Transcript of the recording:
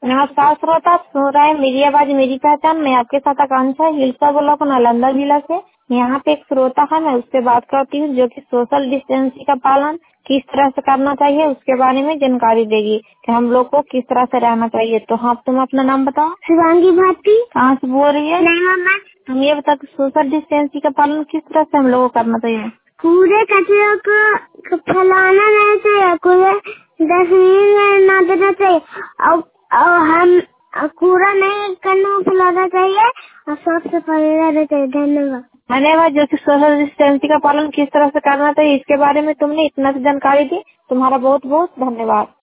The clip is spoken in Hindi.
नमस्कार श्रोता, आप सुन रहे हैं मेरी आवाज मेरी पहचान। मैं आपके साथ आकांक्षा हिलसा ब्लॉक नालंदा जिला से। यहाँ पे एक श्रोता है, मैं उससे बात करती हूँ जो कि सोशल डिस्टेंसिंग का पालन किस तरह से करना चाहिए उसके बारे में जानकारी देगी कि हम लोग को किस तरह से रहना चाहिए। तो हाँ, तुम अपना नाम बताओ। शिवांगी भाटी। कहाँ से बोल रही है? नहीं मम्मा। हम ये बता सोशल डिस्टेंसिंग का पालन किस तरह से हम लोग को करना चाहिए। कूड़े कचरे को फैलाना नहीं चाहिए, कूड़े डस्टबिन में न देना चाहिए और हम कूड़ा नहीं करना फैलाना चाहिए और साफ सफाई रहना चाहिए। धन्यवाद। धन्यवाद। जो कि सोशल डिस्टेंसिंग का पालन किस तरह से करना चाहिए इसके बारे में तुमने इतना सी जानकारी दी, तुम्हारा बहुत बहुत धन्यवाद।